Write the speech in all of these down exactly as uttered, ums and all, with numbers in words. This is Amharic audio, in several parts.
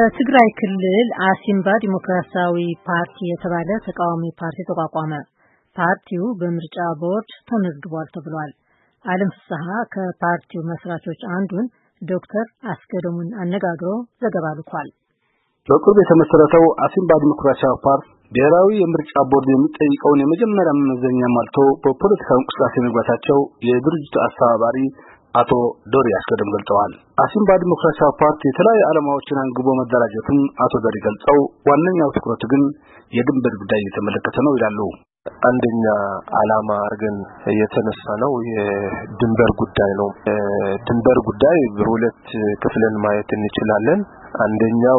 በትግራይ ክልል አሲምባ ዲሞክራሲያዊ ፓርቲ የተባለ ተቃዋሚ ፓርቲ ተቋቋመ። ፓርቲው በምርጫ ቦርድ ተመዝግቧል ተብሏል። ዓለም ፍስሐ ከፓርቲው መስራቾች አንዱን ዶክተር አስገዶሙን አነጋግሮ ዘገባ ልኳል። በቅርቡ የተመሰረተው አሲምባ ዲሞክራሲያዊ ፓርቲ ብሔራዊ የምርጫ ቦርድ የሚጠይቀውን የመጀመሪያ መመዘኛ ማልቶ በፖለቲካው እንቅስቃሴ መግባታቸው የድርጅቱ አስተባባሪ አቶ ዶሪ አስገዶም ገልጸዋል። አሲምባ ዲሞክራሲያዊ ፓርቲ የተለያዩ ዓላማዎችን አንግቦ መደራጀቱን አቶ ዶሪ ገልጸው ዋነኛው ትኩረቱ ግን የድንበር ጉዳይ የተመለከተ ነው ይላሉ። አንደኛ ዓላማ አርገን የተነሳ ነው የድንበር ጉዳይ ነው። ድንበር ጉዳይ በሁለት ክፍልን ማየት እንችላለን። አንደኛው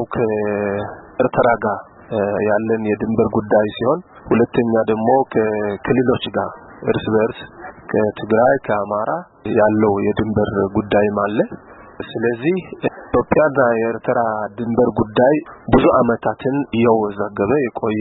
ከኤርትራ ጋር ያለን የድንበር ጉዳይ ሲሆን ሁለተኛ ደግሞ ከክልሎች ጋር እርስ በርስ ከትግራይ ከአማራ ያለው የድንበር ጉዳይ ማለት። ስለዚህ ኢትዮጵያና የኤርትራ ድንበር ጉዳይ ብዙ አመታትን ያወዛገበ የቆየ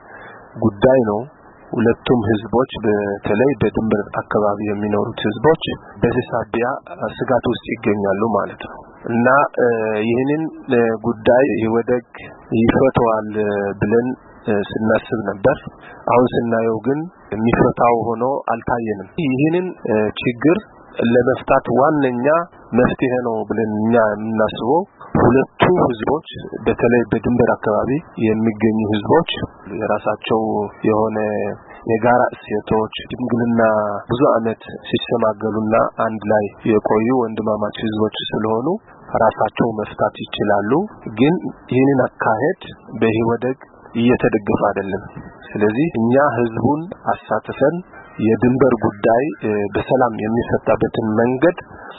ጉዳይ ነው። ሁለቱም ህዝቦች በተለይ በድንበር አካባቢ የሚኖሩት ህዝቦች በዚህ ሳቢያ ስጋት ውስጥ ይገኛሉ ማለት ነው እና ይህንን ጉዳይ ይወደግ ይፈታዋል ብለን ስናስብ ነበር። አሁን ስናየው ግን የሚፈታው ሆኖ አልታየንም። ይህንን ችግር ለመፍታት ዋነኛ መፍትሄ ነው ብለን እኛ የምናስበው ሁለቱ ህዝቦች በተለይ በድንበር አካባቢ የሚገኙ ህዝቦች የራሳቸው የሆነ የጋራ እሴቶች ድንግልና ብዙ አመት ሲሰማገሉና አንድ ላይ የቆዩ ወንድማማች ህዝቦች ስለሆኑ ራሳቸው መፍታት ይችላሉ። ግን ይህንን አካሄድ በህወደግ እየተደገፈ አይደለም። ስለዚህ እኛ ህዝቡን አሳትፈን የድንበር ጉዳይ በሰላም የሚፈታበትን መንገድ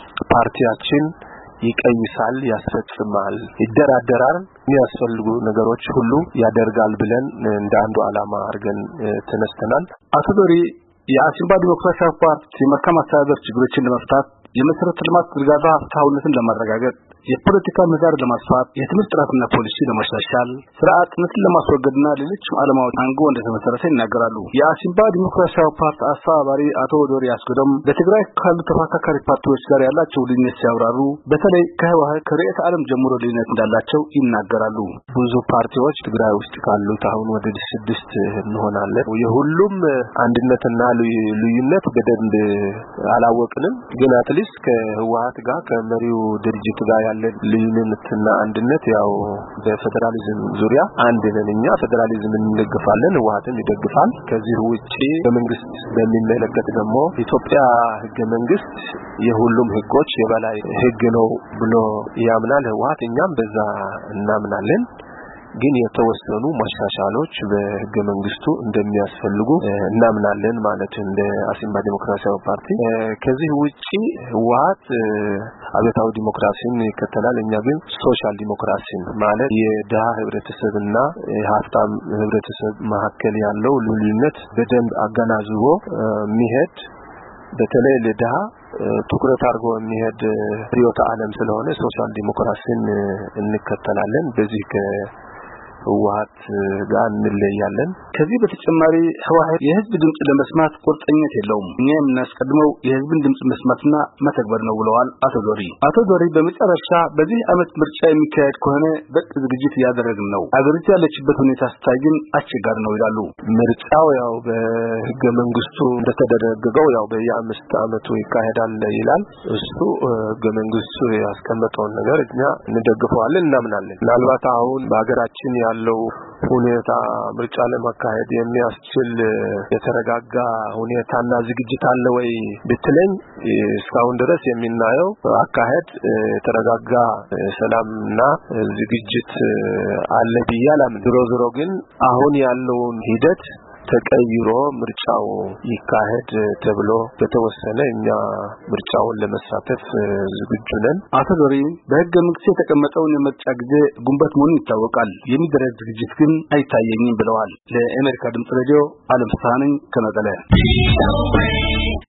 ፓርቲያችን ይቀይሳል፣ ያስፈጽማል፣ ይደራደራል፣ የሚያስፈልጉ ነገሮች ሁሉ ያደርጋል ብለን እንደ አንዱ ዓላማ አድርገን ተነስተናል። አቶ ዶሪ የአሲምባ ዲሞክራሲያዊ ፓርቲ የመልካም አስተዳደር ችግሮችን ለመፍታት የመሰረተ ልማት ዝርጋታ ፍትሃዊነትን ለማረጋገጥ የፖለቲካ ምህዳር ለማስፋት የትምህርት ጥራትና ፖሊሲ ለማሻሻል ስራ አጥነትን ለማስወገድና ሌሎችም ዓላማዎች አንግቦ እንደተመሰረተ ይናገራሉ። የአሲምባ ዲሞክራሲያዊ ፓርቲ አስተባባሪ አቶ ዶሪ አስገዶም በትግራይ ካሉ ተፎካካሪ ፓርቲዎች ጋር ያላቸው ልዩነት ሲያብራሩ በተለይ ከህወሓት ከርዕዮተ ዓለም ጀምሮ ልዩነት እንዳላቸው ይናገራሉ። ብዙ ፓርቲዎች ትግራይ ውስጥ ካሉት አሁን ወደ ስድስት እንሆናለን። የሁሉም አንድነትና ልዩነት በደንብ አላወቅንም። ግን አትሊስት ከህወሓት ጋር ከመሪው ድርጅት ጋር ያለን ልዩነትና አንድነት ያው በፌደራሊዝም ዙሪያ አንድ ነን። እኛ ፌደራሊዝም እንደግፋለን፣ ህወሓትም ይደግፋል። ከዚህ ውጪ በመንግስት በሚመለከት ደግሞ ኢትዮጵያ ህገ መንግስት የሁሉም ህጎች የበላይ ህግ ነው ብሎ ያምናል ህወሓት። እኛም በዛ እናምናለን። ግን የተወሰኑ ማሻሻሎች በህገ መንግስቱ እንደሚያስፈልጉ እናምናለን ማለት እንደ አሲምባ ዲሞክራሲያዊ ፓርቲ። ከዚህ ውጪ ህወሓት አብዮታዊ ዲሞክራሲን ይከተላል። እኛ ግን ሶሻል ዲሞክራሲን ማለት የደሃ ህብረተሰብና የሀብታም ህብረተሰብ መካከል ያለው ልዩነት በደንብ አገናዝቦ የሚሄድ በተለይ ለደሃ ትኩረት አድርጎ የሚሄድ ርዕዮተ ዓለም ስለሆነ ሶሻል ዲሞክራሲን እንከተላለን። በዚህ ህወሓት ጋር እንለያለን። ከዚህ በተጨማሪ ህወሓት የህዝብ ድምጽ ለመስማት ቁርጠኝነት የለውም። እኛ የምናስቀድመው የህዝብን ድምጽ መስማትና መተግበር ነው ብለዋል አቶ ዶሪ። አቶ ዶሪ በመጨረሻ በዚህ አመት ምርጫ የሚካሄድ ከሆነ በቂ ዝግጅት እያደረግን ነው፣ አገሪቱ ያለችበት ሁኔታ ስታይ ግን አስቸጋሪ ነው ይላሉ። ምርጫው ያው በህገ መንግስቱ እንደተደረገው ያው በየአምስት አመቱ ይካሄዳል ይላል። እሱ ህገ መንግስቱ ያስቀመጠውን ነገር እኛ እንደግፈዋለን፣ እናምናለን። ምናልባት አሁን በአገራችን ያለው ሁኔታ ምርጫ ለማካሄድ የሚያስችል የተረጋጋ ሁኔታና ዝግጅት አለ ወይ ብትለኝ እስካሁን ድረስ የሚናየው አካሄድ የተረጋጋ ሰላምና ዝግጅት አለ ብያለም። ዝሮ ዝሮ ግን አሁን ያለውን ሂደት ተቀይሮ ምርጫው ይካሄድ ተብሎ በተወሰነ እኛ ምርጫውን ለመሳተፍ ዝግጁ ነን። አቶ ዶሪ በህገ መንግስቱ የተቀመጠውን የምርጫ ጊዜ ጉንበት መሆኑን ይታወቃል፣ የሚደረግ ዝግጅት ግን አይታየኝም ብለዋል። ለአሜሪካ ድምጽ ሬዲዮ ዓለም ፍስሐ ነኝ ከመቀለ።